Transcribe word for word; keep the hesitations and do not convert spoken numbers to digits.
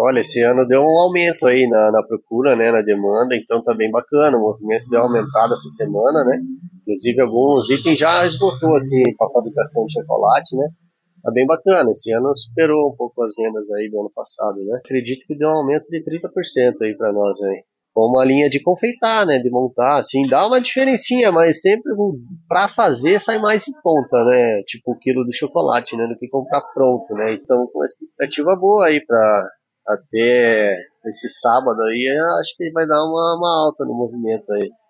Olha, esse ano deu um aumento aí na, na procura, né, na demanda, então tá bem bacana, o movimento deu uma aumentada essa semana, né, inclusive alguns itens já esgotou, assim, para fabricação de chocolate, né, tá bem bacana, esse ano superou um pouco as vendas aí do ano passado, né, acredito que deu um aumento de trinta por cento aí para nós aí. Com uma linha de confeitar, né, de montar, assim, dá uma diferencinha, mas sempre para fazer sai mais em conta, né, tipo o quilo do chocolate, né, do que comprar pronto, né, então com uma expectativa boa aí para até esse sábado aí, eu acho que vai dar uma, uma alta no movimento aí.